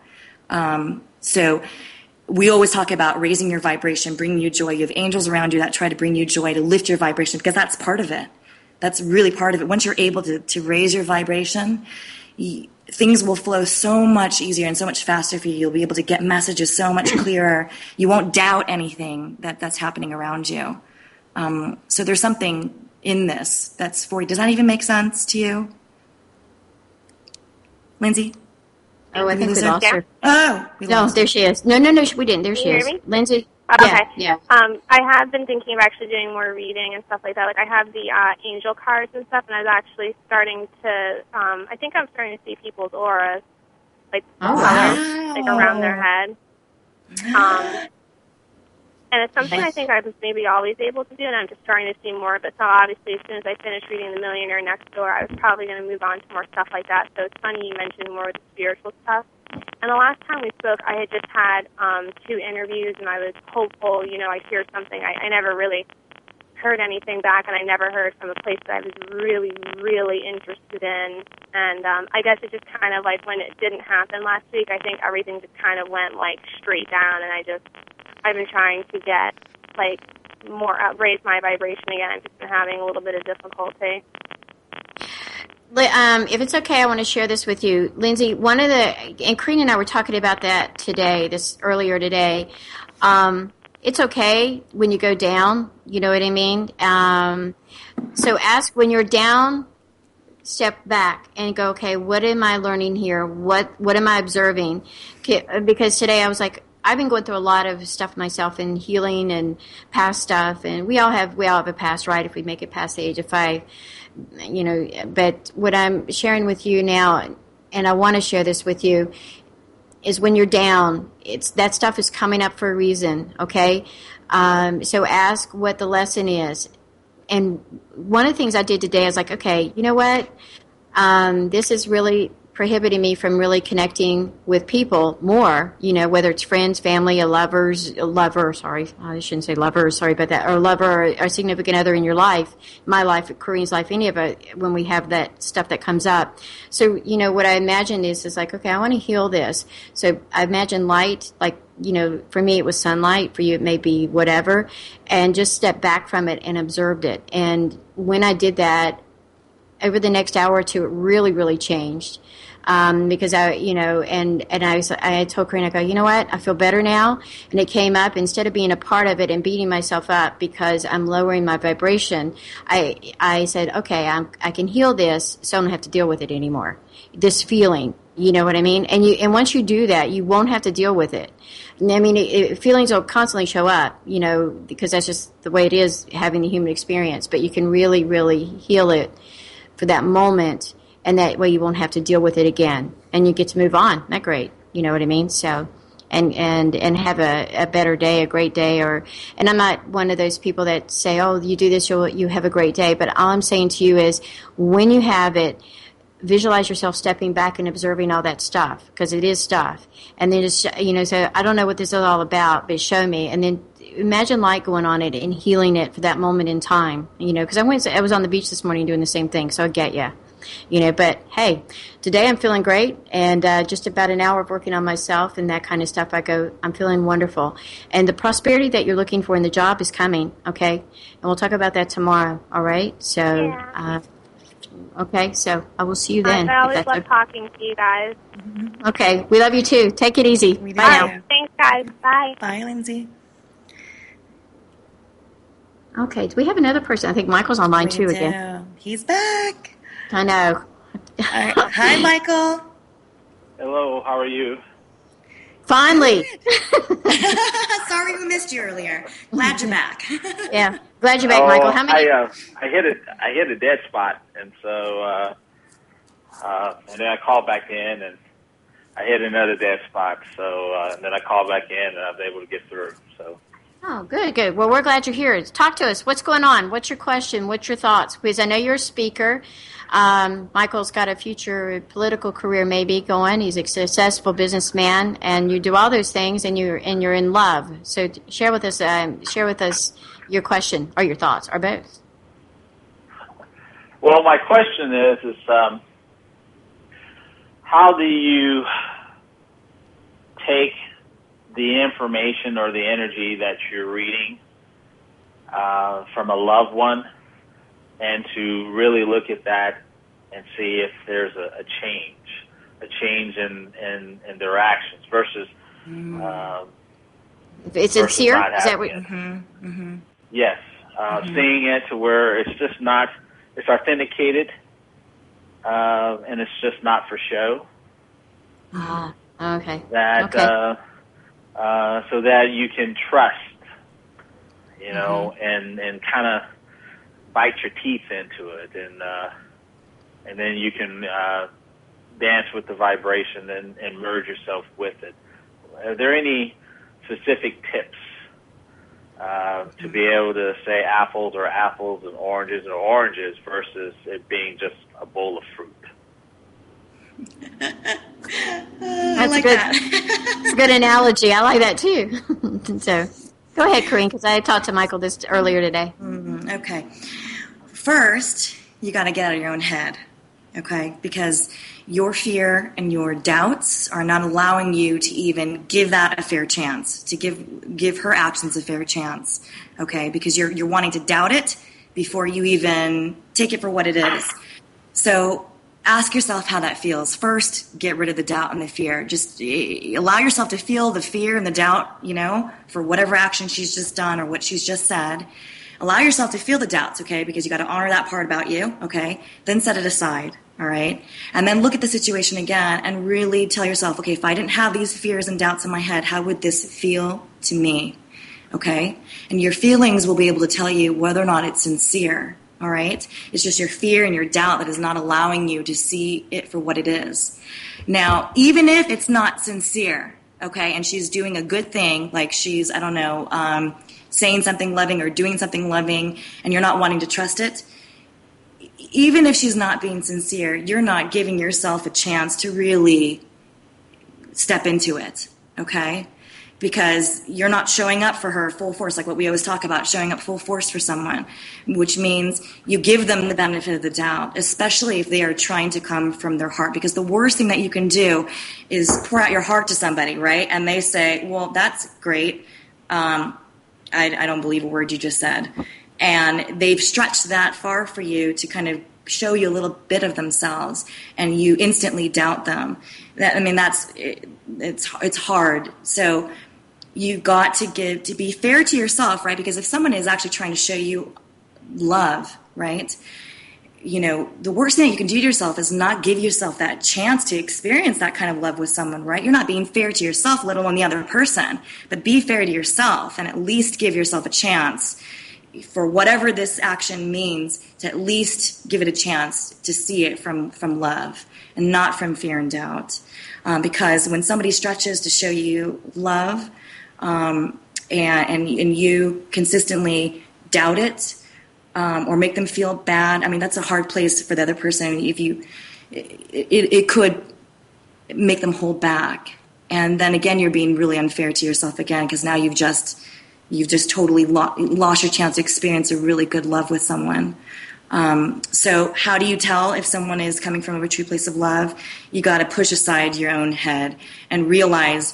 Um, so we always talk about raising your vibration, bringing you joy. You have angels around you that try to bring you joy, to lift your vibration, because that's part of it. That's really part of it. Once you're able to, to raise your vibration, you, things will flow so much easier and so much faster for you. You'll be able to get messages so much clearer. You won't doubt anything that, that's happening around you. Um, so there's something in this that's for you. Does that even make sense to you? Lindsay? Oh, I think we lost her. Oh, we no, lost there her. she is. No, no, no, we didn't. There Can she you is. hear me? Lindsay? Oh, yeah, okay. yeah. Um, I have been thinking of actually doing more reading and stuff like that. Like I have the uh, angel cards and stuff, and I was actually starting to. Um, I think I'm starting to see people's auras, like Oh, colors, wow. like around their head. Um, and it's something I think I was maybe always able to do, and I'm just starting to see more of it. So obviously, as soon as I finish reading The Millionaire Next Door, I was probably going to move on to more stuff like that. So it's funny you mentioned more of the spiritual stuff. And the last time we spoke, I had just had um, two interviews, and I was hopeful, you know, I'd hear something. I, I never really heard anything back, and I never heard from a place that I was really, really interested in. And um, I guess it just kind of, like, when it didn't happen last week, I think everything just kind of went, like, straight down, and I just, I've been trying to get, like, more, uh, raise my vibration again. I've just been having a little bit of difficulty. Um, if it's okay, I want to share this with you. Lindsay, one of the, and Karina and I were talking about that today, this earlier today. Um, it's okay when you go down, you know what I mean? Um, so ask when you're down, step back and go, okay, what am I learning here? What, what am I observing? Because today I was like, I've been going through a lot of stuff myself and healing and past stuff, and we all have, we all have a past, right? If we make it past the age of five. You know, but what I'm sharing with you now, and I want to share this with you, is when you're down, it's that stuff is coming up for a reason, okay? Um, so ask what the lesson is. And one of the things I did today, I was like, okay, you know what? Um, this is really prohibiting me from really connecting with people more, you know, whether it's friends, family, a lovers, a lover, sorry, I shouldn't say lover, sorry about that, or a lover, or a significant other in your life, my life, Corinne's life, any of it, when we have that stuff that comes up. So, you know, what I imagine is, is like, okay, I want to heal this. So I imagine light, like, you know, for me it was sunlight, for you it may be whatever, and just step back from it and observed it. And when I did that, over the next hour or two, it really, really changed. Um, because I, you know, and, and I, I told Corinne, I go, you know what, I feel better now. And it came up, instead of being a part of it and beating myself up because I'm lowering my vibration, I, I said, okay, I'm, I can heal this, so I don't have to deal with it anymore. This feeling, you know what I mean? And you, and once you do that, you won't have to deal with it. I mean, it, it, feelings will constantly show up, you know, because that's just the way it is, having the human experience. But you can really, really heal it for that moment, and that way you won't have to deal with it again, and you get to move on. Isn't that great? You know what I mean? So, and and and have a, a better day, a great day. Or, and I'm not one of those people that say, oh, you do this, you'll you have a great day. But all I'm saying to you is, when you have it, visualize yourself stepping back and observing all that stuff, because it is stuff. And then just, you know, say, I don't know what this is all about, but show me. And then imagine light going on it and healing it for that moment in time, you know, because I went, I was on the beach this morning doing the same thing, so I get you, you know. But hey, today I'm feeling great, and uh, just about an hour of working on myself and that kind of stuff, I go, I'm feeling wonderful. And the prosperity that you're looking for in the job is coming, okay? And we'll talk about that tomorrow, all right? So, Yeah. uh, okay, so I will see you then. I always if love that's talking to you guys. okay, we love you too. Take it easy. We do. Bye now. Yeah. Thanks, guys. Bye. Bye, Lindsay. Okay, do we have another person? I think Michael's online We too do. again. He's back. I know. All right. Hi, Michael. Hello, how are you? Finally. Sorry we missed you earlier. Glad you're back. Yeah, glad you're back, oh, Michael. How many? I, uh, I hit a, I hit a dead spot, and so, uh, uh, and then I called back in, and I hit another dead spot. So, uh, and then I called back in, and I was able to get through. So. Oh, good, good. Well, we're glad you're here. Talk to us. What's going on? What's your question? What's your thoughts? Because I know you're a speaker. Um, Michael's got a future political career maybe going. He's a successful businessman, and you do all those things, and you're and you're in love. So share with us, um, share with us your question or your thoughts, or both. Well, my question is, is um, how do you take the information or the energy that you're reading uh, from a loved one, and to really look at that and see if there's a, a change. a change in, in, in their actions versus Mm. um, It's versus sincere? not Is that having what? it. Mm-hmm. Mm-hmm. Yes, uh, Mhm. seeing it to where it's just not, it's authenticated, uh, and it's just not for show. Ah, okay. That Okay. uh, uh, so that you can trust, you know, Mm-hmm. and and kind of bite your teeth into it, and uh, and then you can uh, dance with the vibration and, and merge yourself with it. Are there any specific tips uh, to be able to say apples are apples and oranges are oranges versus it being just a bowl of fruit? I like a good, that. That's a good analogy. I like that too. So, go ahead, Corinne, because I talked to Michael this earlier today. Mm, okay. First, you got to get out of your own head, okay? Because your fear and your doubts are not allowing you to even give that a fair chance, to give give her actions a fair chance, okay? Because you're you're wanting to doubt it before you even take it for what it is. So ask yourself how that feels. First, get rid of the doubt and the fear. Just eh, allow yourself to feel the fear and the doubt, you know, for whatever action she's just done or what she's just said. Allow yourself to feel the doubts, okay, because you got to honor that part about you, okay? Then set it aside, all right? And then look at the situation again and really tell yourself, okay, if I didn't have these fears and doubts in my head, how would this feel to me, okay? And your feelings will be able to tell you whether or not it's sincere, all right? It's just your fear and your doubt that is not allowing you to see it for what it is. Now, even if it's not sincere, okay, and she's doing a good thing, like she's, I don't know, um, saying something loving or doing something loving, and you're not wanting to trust it, even if she's not being sincere, you're not giving yourself a chance to really step into it, okay? Because you're not showing up for her full force, like what we always talk about, showing up full force for someone, which means you give them the benefit of the doubt, especially if they are trying to come from their heart. Because the worst thing that you can do is pour out your heart to somebody, right? And they say, well, that's great. Um, I, I don't believe a word you just said. And they've stretched that far for you to kind of show you a little bit of themselves, and you instantly doubt them. That, I mean, that's it, it's it's hard. So you've got to give to be fair to yourself, right? Because if someone is actually trying to show you love, right? You know, the worst thing that you can do to yourself is not give yourself that chance to experience that kind of love with someone, right? You're not being fair to yourself, let alone the other person. But be fair to yourself and at least give yourself a chance for whatever this action means, to at least give it a chance to see it from, from love and not from fear and doubt. Um, because when somebody stretches to show you love um, and, and, and you consistently doubt it, Um, or make them feel bad. I mean, that's a hard place for the other person. If you, it, it could make them hold back, and then again, you're being really unfair to yourself again, because now you've just, you've just totally lo- lost your chance to experience a really good love with someone. Um, so, how do you tell if someone is coming from a true place of love? You got to push aside your own head and realize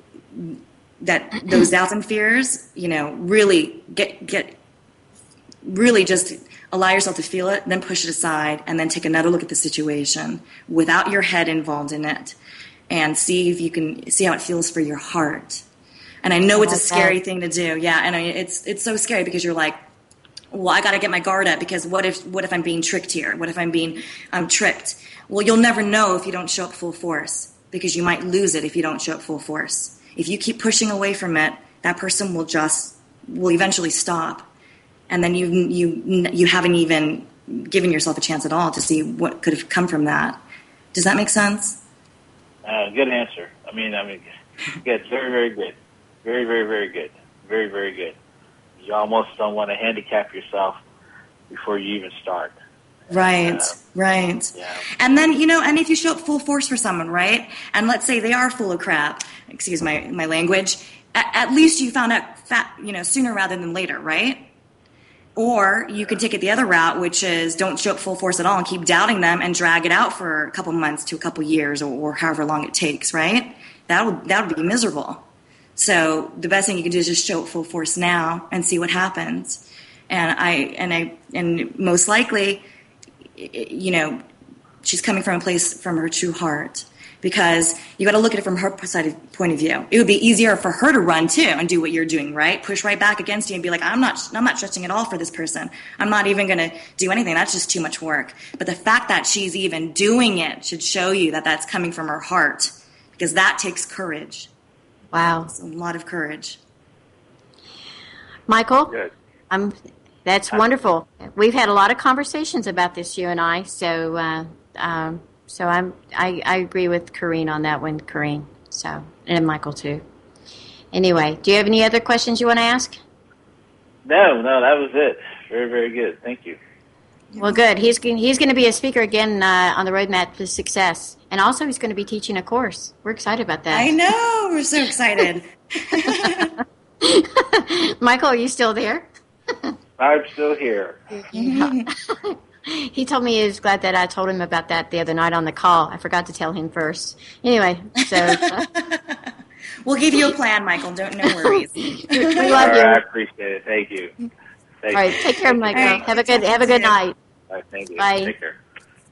that those doubts and fears, you know, really get get. Really just allow yourself to feel it, then push it aside, and then take another look at the situation without your head involved in it, and see if you can see how it feels for your heart. And I know it's a scary thing to do, yeah. And I mean, it's it's so scary because you're like, well, I got to get my guard up because what if what if I'm being tricked here? What if I'm being um, tricked? Well, you'll never know if you don't show up full force, because you might lose it if you don't show up full force. If you keep pushing away from it, that person will just will eventually stop. And then you you you haven't even given yourself a chance at all to see what could have come from that. Does that make sense? Uh, good answer. I mean, I mean, good, very, very good, very, very, very good, very, very good. You almost don't want to handicap yourself before you even start. Right, uh, right. Yeah. And then, you know, and if you show up full force for someone, right? And let's say they are full of crap. Excuse my my language. At, at least you found out, fat, you know, sooner rather than later, right? Or you could take it the other route, which is don't show up full force at all and keep doubting them and drag it out for a couple months to a couple years, or, or however long it takes, right? That would that would be miserable. So the best thing you can do is just show up full force now and see what happens. And I and I and most likely, you know, she's coming from a place from her true heart. because you got to look at it from her side of, point of view. It would be easier for her to run too and do what you're doing, right? Push right back against you and be like, I'm not, I'm not stretching at all for this person. I'm not even going to do anything. That's just too much work. But the fact that she's even doing it should show you that that's coming from her heart, because that takes courage. Wow. It's a lot of courage. Michael, Good. um, that's wonderful. We've had a lot of conversations about this, you and I. So, uh, um, so I'm I, I agree with Corrine on that one, Corrine. So, and Michael too. Anyway, do you have any other questions you want to ask? No, no, that was it. Very, very good. Thank you. Well, good. He's he's going to be a speaker again uh, on the Roadmap to Success, and also he's going to be teaching a course. We're excited about that. I know. We're so excited. Michael, are you still there? I'm still here. He told me he was glad that I told him about that the other night on the call. I forgot to tell him first. Anyway, so uh, we'll give you a plan, Michael. Don't, no worries. we All love right, you. I appreciate it. Thank you. Thank All right, you. take care, Michael. All right, have a good have a good night. All right, thank you. Bye. Take care.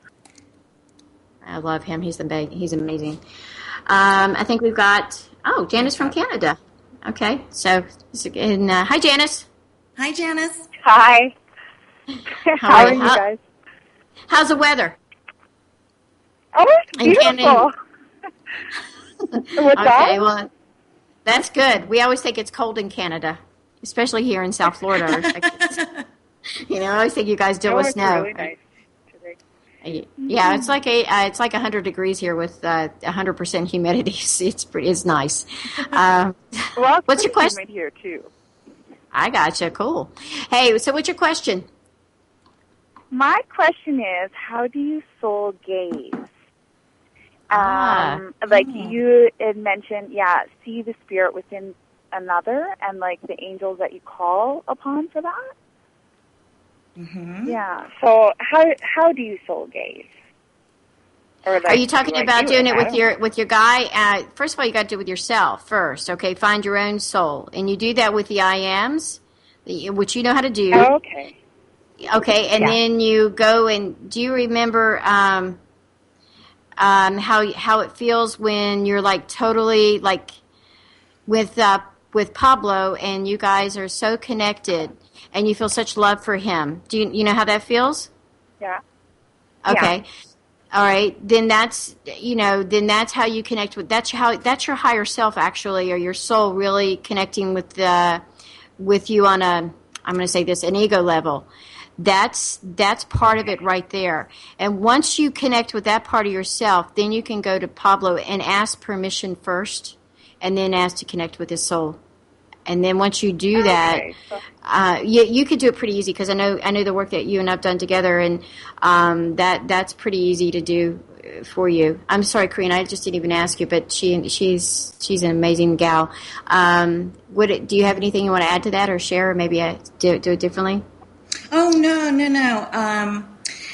I love him. He's the ba- he's amazing. Um, I think we've got oh Janice from Canada. Okay, so and, uh, hi Janice. Hi, Janice. Hi. How Hi. are you How- guys? How's the weather? Oh, it's In beautiful. What's Okay, that? well, that's good. We always think it's cold in Canada, especially here in South Florida. or Texas. You know, I always think you guys deal Oh, with it's snow. really nice today. Yeah, it's like a uh, it's like a hundred degrees here with a uh, hundred percent humidity. It's, it's pretty. It's nice. Um, Well, it's what's your pretty question? humid here too. I gotcha. Cool. Hey, so what's your question? My question is, how do you soul gaze? Ah. Um, like you had mentioned, yeah, see the spirit within another, and like the angels that you call upon for that. Mm-hmm. Yeah. So how how do you soul gaze? Or like, Are you talking do I about do doing it I with don't- your with your guy? Uh, first of all, you got to do it with yourself first. Okay, find your own soul, and you do that with the I Ams, the- which you know how to do. Oh, okay. Okay, and Yeah. then you go and do you remember um, um, how how it feels when you're like totally like with uh, with Pablo and you guys are so connected and you feel such love for him? Do you you know how that feels? Yeah. Okay. All right. Then that's you know then that's how you connect with that's how that's your higher self actually, or your soul really connecting with the with you on a I'm going to say this an ego level. That's that's part of it right there. And once you connect with that part of yourself, then you can go to Pablo and ask permission first, and then ask to connect with his soul. And then once you do that, Okay, so- uh, you, you could do it pretty easy because I know I know the work that you and I've done together, and um, that that's pretty easy to do for you. I'm sorry, Corrine, I just didn't even ask you, but she she's she's an amazing gal. Um, would it, do you have anything you want to add to that, or share, or maybe I do do it differently? Oh, no, no, no. Um,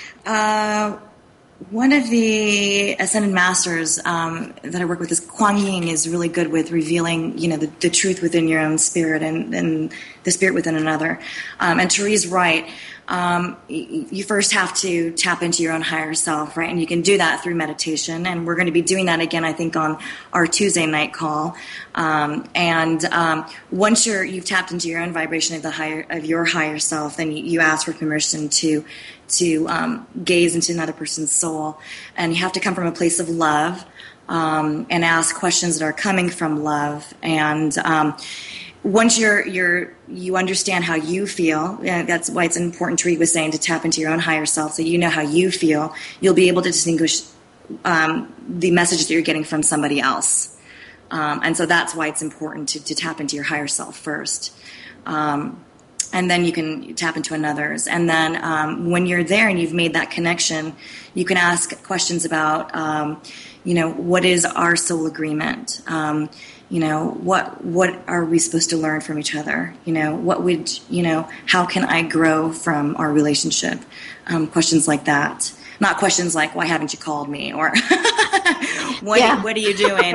uh, one of the Ascended Masters um, that I work with is Kuang Yin is really good with revealing, you know, the, the truth within your own spirit and, and the spirit within another. Um, and Therese's right. Um, y- you first have to tap into your own higher self, right? And you can do that through meditation. And we're going to be doing that again, I think, on our Tuesday night call. Um, and um, once you're you've tapped into your own vibration of the higher of your higher self, then you, you ask for permission to to um, gaze into another person's soul. And you have to come from a place of love um, and ask questions that are coming from love. And um, once you're you're you understand how you feel, uh, that's why it's important, Tariq was saying, to tap into your own higher self, so you know how you feel. You'll be able to distinguish um, the message that you're getting from somebody else, um, and so that's why it's important to, to tap into your higher self first, um, and then you can tap into another's. And then um, when you're there and you've made that connection, you can ask questions about, um, you know, what is our soul agreement? Um, You know, what what are we supposed to learn from each other? You know, what would, you know, how can I grow from our relationship? Um, questions like that. Not questions like, why haven't you called me? Or what, Yeah. what are you doing?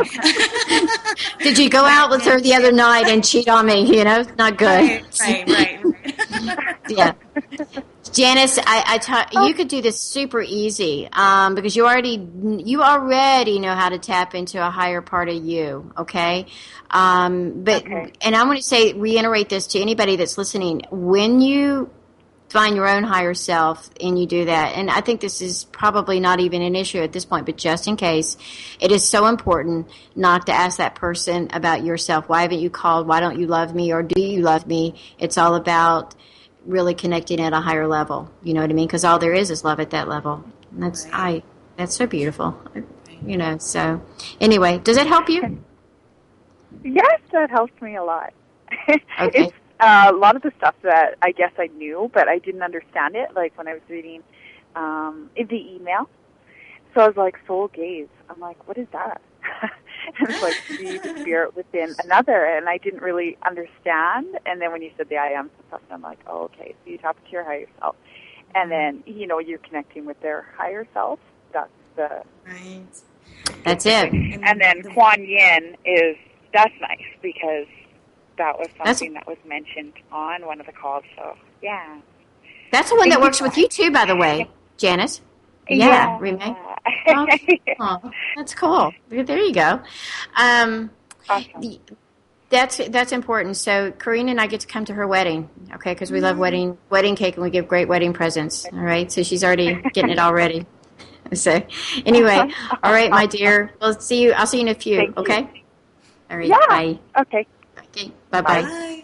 Did you go out with her the other night and cheat on me? You know, not good. Right, right, right. right. Yeah. Janice, I, I ta- Oh. you could do this super easy um, because you already you already know how to tap into a higher part of you. Okay, um, but Okay. and I want to say reiterate this to anybody that's listening. When you find your own higher self and you do that, and I think this is probably not even an issue at this point, but just in case, it is so important not to ask that person about yourself. Why haven't you called? Why don't you love me? Or do you love me? It's all about really connecting at a higher level. You know what I mean? Because all there is is love at that level. And that's I. That's so beautiful. You know. So anyway, does it help you? Yes, that helps me a lot. Okay. It's uh, a lot of the stuff that I guess I knew, but I didn't understand it, like when I was reading um, in the email. So I was like, soul gaze. I'm like, what is that? And it's like, see the spirit within another, and I didn't really understand. And then when you said the I am stuff, I'm like, oh, okay, so you tap into your higher self. And then, you know, you're connecting with their higher self. That's the... Right. That's it. And then Kuan Yin is, that's nice, because that was That's- something that was mentioned on one of the calls, so, yeah. That's the one Thank that you works so with you too, by the way, Janice. Yeah, Renee. Oh, oh, that's cool. There you go. Um, Awesome. that's that's important. So Karina and I get to come to her wedding, okay? Because we love wedding wedding cake and we give great wedding presents. All right, so she's already getting it all ready. So anyway, all right, my dear. We'll see you. I'll see you in a few. Thank you. Okay. All right. Yeah. Bye. Okay. Okay. Bye. Bye. Bye.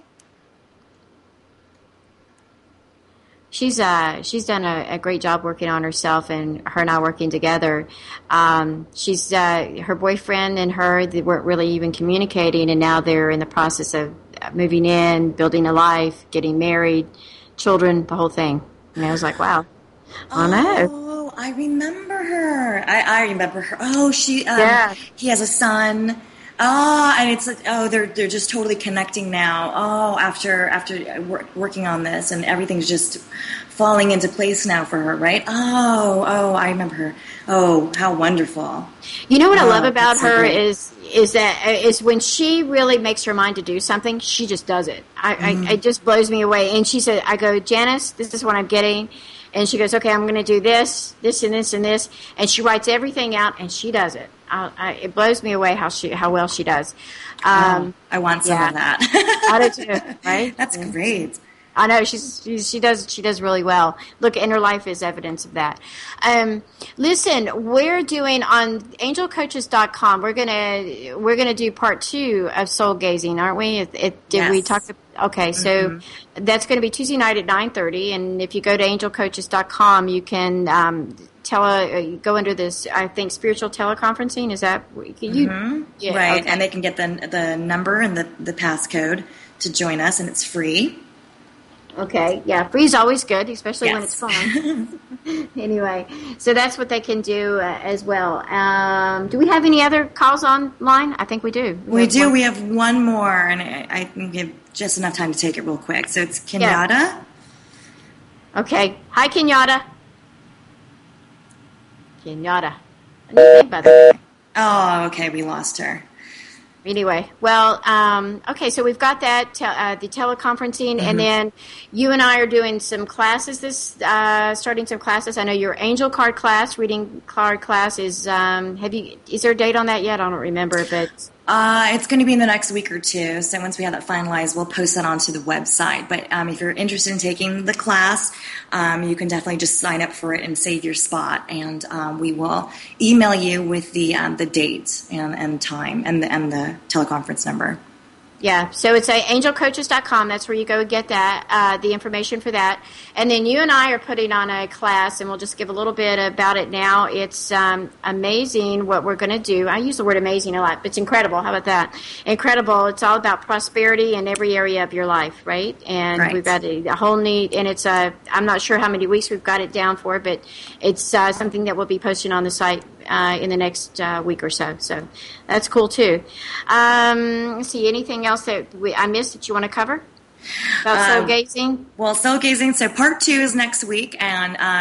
She's uh she's done a, a great job working on herself, and her and I working together. Um, she's uh, her boyfriend and her, they weren't really even communicating, and now they're in the process of moving in, building a life, getting married, children, the whole thing. And I was like, wow. I know. Oh, I remember her. I, I remember her. Oh, she. Um, Yeah. He has a son. Oh, and it's like, oh, they're they're just totally connecting now. Oh, after after wor- working on this, and everything's just falling into place now for her, right? Oh, oh, I remember her. Oh, how wonderful. You know what I Oh, love about that's so her great. is is that is when she really makes her mind to do something, she just does it. I, Mm-hmm. I it just blows me away. And she said, I go, Janice, this is what I'm getting. And she goes, okay, I'm going to do this, this, and this, and this. And she writes everything out, and she does it. I, I, it blows me away how she how well she does. Um, Oh, I want some yeah. of that. I do too, right? That's great. I know she's, she's she does she does really well. Look, and her life is evidence of that. Um, listen, we're doing on angel coaches dot com. We're gonna we're gonna do part two of soul gazing, aren't we? It, it, did we Yes. talk? Okay, so that's going to be Tuesday night at nine thirty. And if you go to angel coaches dot com, you can um, tele uh, go under this. I think spiritual teleconferencing. Is that you? Mhm. Yeah, right, okay. and they can get the the number and the the passcode to join us, and it's free. Okay, yeah, free is always good, especially when it's Yes. fun. Anyway, so that's what they can do uh, as well. Um, do we have any other calls online? I think we do. We have do. one. We have one more, and I, I can give just enough time to take it real quick. So it's Yeah. Kenyatta. Okay. Hi, Kenyatta. Kenyatta. I need to think about that. Oh, okay, we lost her. Anyway, well, um, okay, so we've got that, te- uh, the teleconferencing, and then you and I are doing some classes this, uh, starting some classes. I know your angel card class, reading card class is, um, have you, is there a date on that yet? I don't remember, but... Uh, it's going to be in the next week or two. So once we have that finalized, we'll post that onto the website. But um, if you're interested in taking the class, um, you can definitely just sign up for it and save your spot. And um, we will email you with the um, the date and, and time and the, and the teleconference number. Yeah, so it's a angel coaches dot com. That's where you go get that, uh, the information for that. And then you and I are putting on a class, and we'll just give a little bit about it now. It's um, amazing what we're going to do. I use the word amazing a lot, but it's incredible. How about that? Incredible. It's all about prosperity in every area of your life, right? And Right. we've got a, a whole neat, and it's a, I'm not sure how many weeks we've got it down for, but it's uh, something that we'll be posting on the site uh, in the next uh, week or so. So that's cool, too. Um, let's see, anything else that we, I missed that you want to cover about soul Um, gazing? Well, soul gazing. So part two is next week, and um,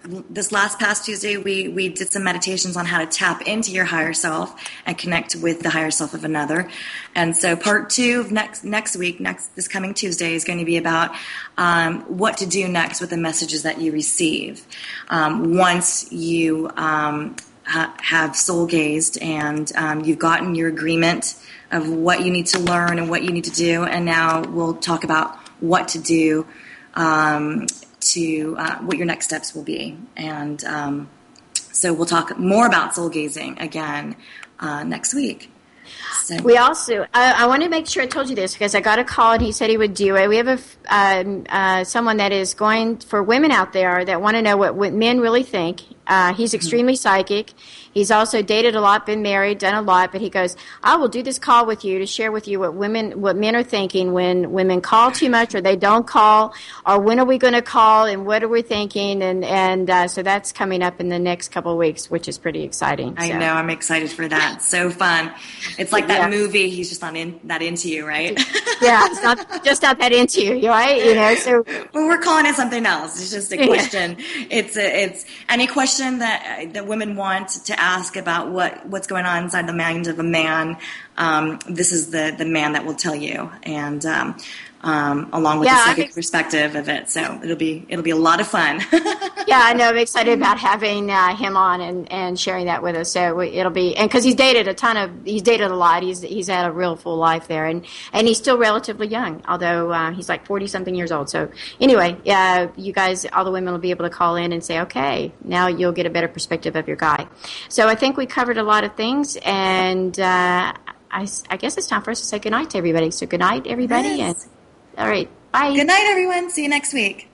this last past Tuesday, we, we did some meditations on how to tap into your higher self and connect with the higher self of another. And so part two of next next week, next this coming Tuesday, is going to be about um, what to do next with the messages that you receive. Um, once you um, ha- have soul gazed and um, you've gotten your agreement of what you need to learn and what you need to do, and now we'll talk about what to do um, to uh, what your next steps will be. And um, so we'll talk more about soul gazing again uh, next week. So. We also, I, I want to make sure I told you this because I got a call and he said he would do it. We have a, um, uh, someone that is going for women out there that want to know what, what men really think. Uh, he's extremely psychic. He's also dated a lot, been married, done a lot, but he goes, I will do this call with you to share with you what women, what men are thinking when women call too much or they don't call, or when are we going to call and what are we thinking? And, and uh, so that's coming up in the next couple of weeks, which is pretty exciting. I so. know. I'm excited for that. So fun. It's like that Yeah. movie. He's just not in, that into you, right? Yeah, it's not just not that into you, right? You know, so well, we're calling it something else. It's just a question. It's a, it's any question that that women want to ask about what, what's going on inside the mind of a man. Um, this is the, the man that will tell you, and um, um, along with Yeah, the I psychic think- perspective of it. So it'll be it'll be a lot of fun. yeah, I know. I'm excited about having uh, him on and, and sharing that with us. So we, it'll be, and because he's dated a ton of, he's dated a lot. He's he's had a real full life there, and, and he's still relatively young, although uh, he's like forty something years old. So anyway, uh, you guys, all the women will be able to call in and say, okay, now you'll get a better perspective of your guy. So I think we covered a lot of things, and uh, I, I guess it's time for us to say goodnight to everybody. So good night, everybody, Yes. and all right, bye. Good night, everyone. See you next week.